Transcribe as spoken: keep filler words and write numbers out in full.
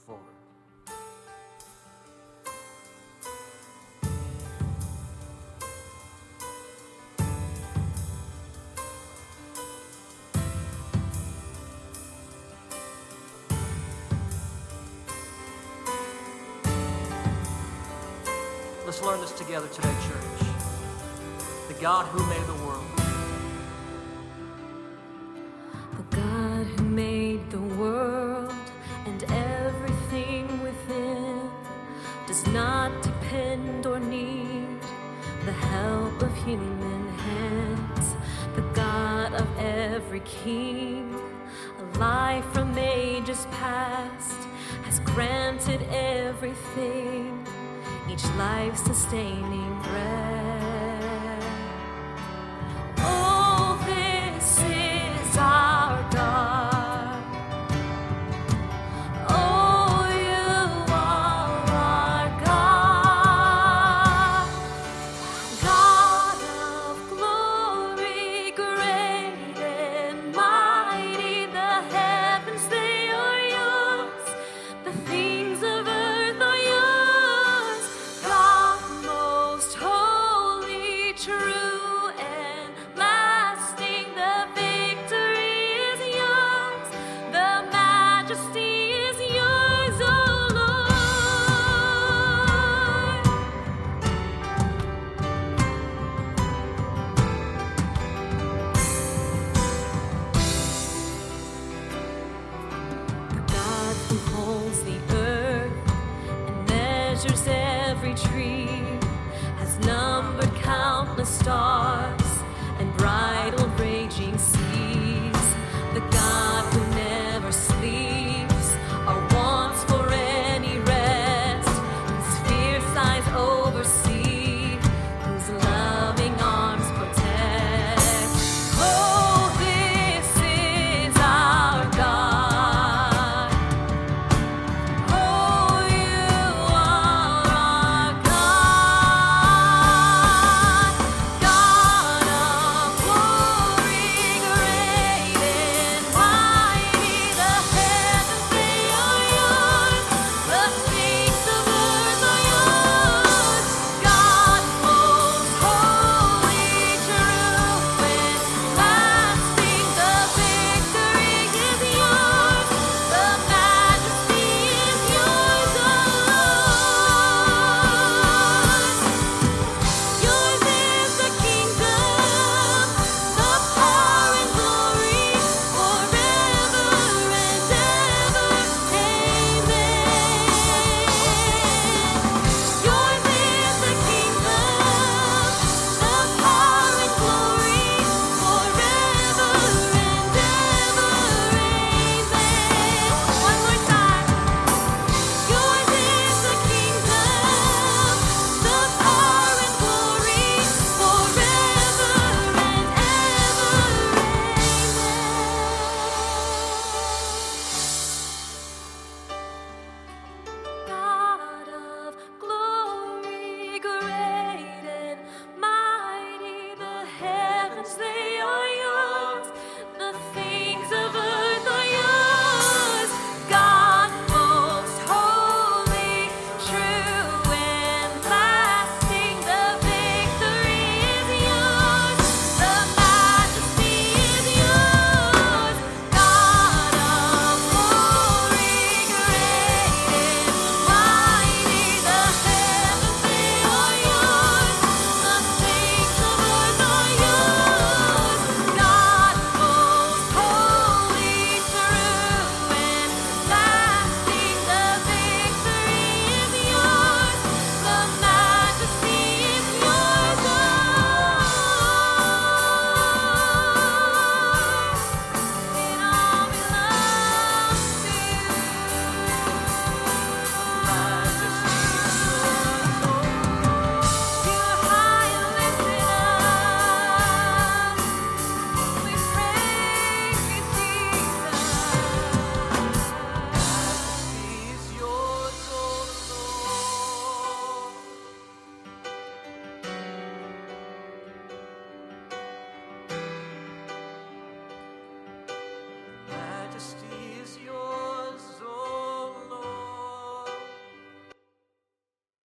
forward. Let's learn this together today, church. The God who made the world. The God who made the world and everything within does not depend or need the help of human hands. The God of every king, alive from ages past, has granted everything, each life-sustaining breath. Oh, this is our God. Oh, you are our God. God of glory, great and mighty, the heavens, they are yours. The things of earth are yours. God most holy, true and lasting, the victory is yours, the majesty is yours, oh Lord. The God who holds the earth and measures every tree, has numbered countless stars,